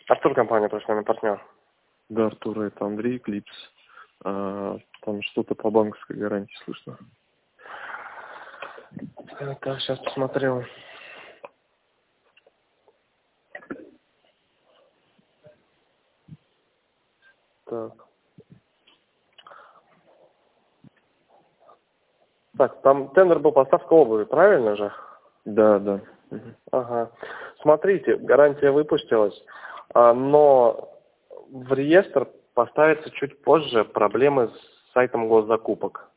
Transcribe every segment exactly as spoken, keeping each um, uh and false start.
Артур, компания «Профессиональный партнер». Да, Артур, это Андрей, Клипс. А, там что-то по банковской гарантии слышно. Так, сейчас посмотрю. Так. Так, там тендер был поставка обуви, правильно же? Да, да. Угу. Ага. Смотрите, гарантия выпустилась, а, но в реестр поставится чуть позже проблемы с сайтом госзакупок.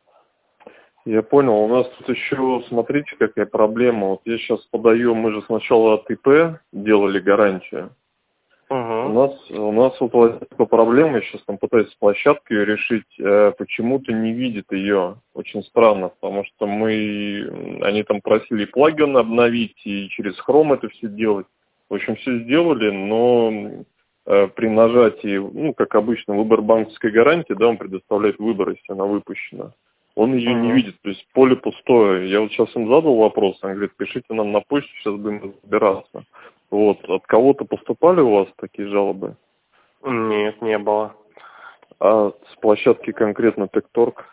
Я понял. У нас тут еще, смотрите, какая проблема. Вот я сейчас подаю, мы же сначала от ИП делали гарантию. Угу. У нас, у нас вот возникла проблема, я сейчас там пытаюсь с площадкой ее решить, э, почему-то не видит ее. Очень странно, потому что мы, они там просили плагин обновить и через Chrome это все делать. В общем, все сделали, но э, при нажатии, ну, как обычно, выбор банковской гарантии, да, он предоставляет выбор, если она выпущена. Он ее не Угу. видит, то есть поле пустое. Я вот сейчас им задал вопрос, он говорит, пишите нам на почту, сейчас будем разбираться. Вот, от кого-то поступали у вас такие жалобы? Нет, не было. А с площадки конкретно Текторг?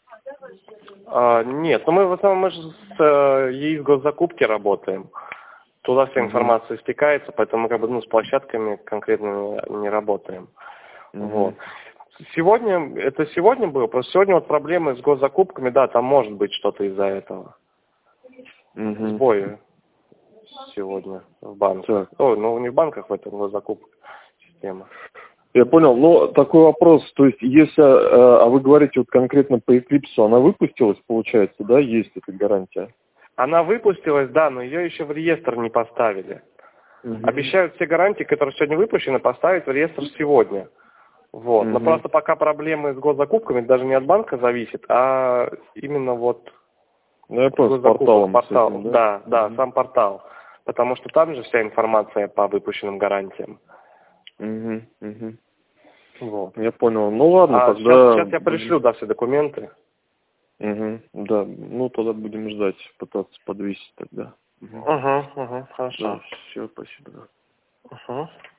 А, нет, ну мы в основном мы же с э, ЕИС госзакупки работаем. Туда вся Угу. информация стекается, поэтому мы как бы ну, с площадками конкретно не, не работаем. Угу. Вот. Сегодня, это сегодня было, просто сегодня вот проблемы с госзакупками, да, там может быть что-то из-за этого. Угу. Сбои сегодня в банках. Так. Ой, ну не в банках, в этом госзакупок система. Я понял, но такой вопрос, то есть если, а вы говорите вот конкретно по Eclipse, она выпустилась, получается, да, есть эта гарантия? Она выпустилась, да, но ее еще в реестр не поставили. Угу. Обещают все гарантии, которые сегодня выпущены, поставить в реестр сегодня. Вот. Угу. Но просто пока проблемы с госзакупками даже не от банка зависит, а именно вот Ну, я понял, с порталом. портал. С этим, да, да, да, угу. сам портал. Потому что там же вся информация по выпущенным гарантиям. Угу. Угу. Вот. Я понял. Ну ладно, А тогда... сейчас, сейчас я пришлю, да, все документы. Угу. Да, ну тогда будем ждать, пытаться подвесить тогда. Угу. Угу, угу, Да, хорошо. все, спасибо. Да. Угу.